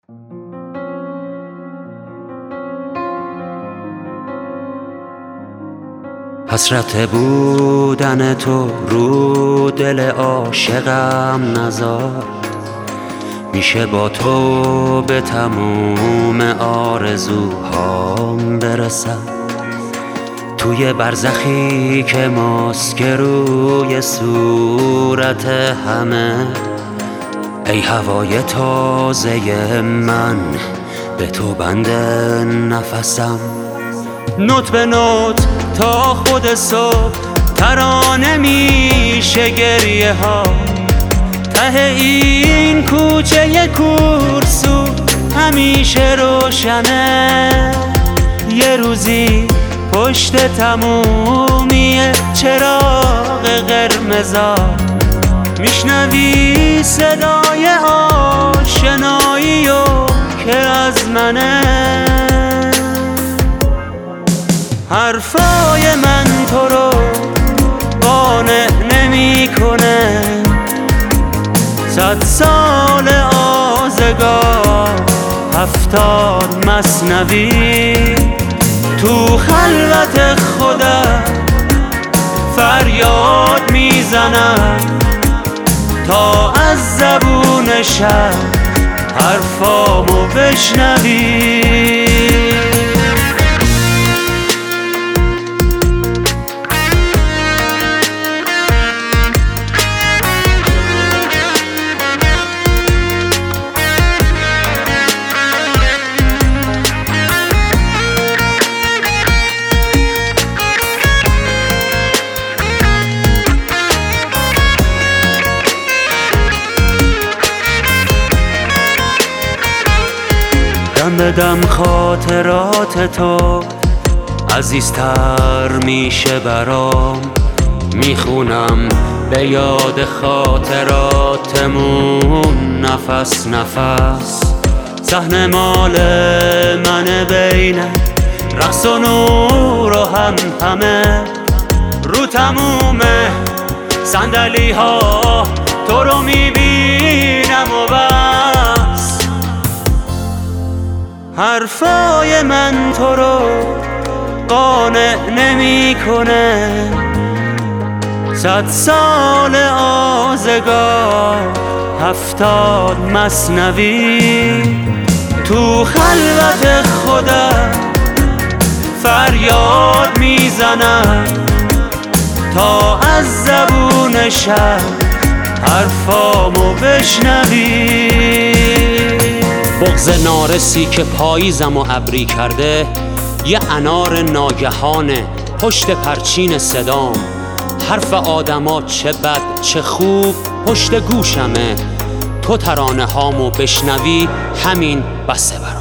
حسرت بودن تو رو دل عاشقم نذار، میشه با تو به تموم آرزوهام برسم. توی برزخی که ماسک روی صورت همه، ای هوای تازه من به تو بنده نفسم. نوت به نوت تا خود صبح ترانه میشه گریه ها. ته این کوچه کورسو همیشه روشنه. یه روزی پشت تمومی چراغ قرمزا میشنوی صدای آشنایی و که از منه. حرفای من تو رو قانع نمی کنه. 100 سال آزگار 70 مثنوی تو خلوت خودم فریاد میزنم تا از زبون شب حرفامو بشنوی. دم به دم خاطرات تو عزیزتر میشه برام. میخونم به یاد خاطراتمون نفس نفس. صحنه مال من بین رقص و نور و همه. رو تموم صندلی ها تو رو میبینم و بس. حرفای من تو رو قانع نمی کنه. 100 سال آزگار 70 مثنوی تو خلوت خودم فریاد میزنم تا از زبون شب حرفامو بشنوی. بغض نارسی که پاییزم و ابری کرده، یه انار ناگهانه پشت پرچین صدام. حرف آدما چه بد چه خوب پشت گوشمه. تو ترانه هامو بشنوی همین بسه برام.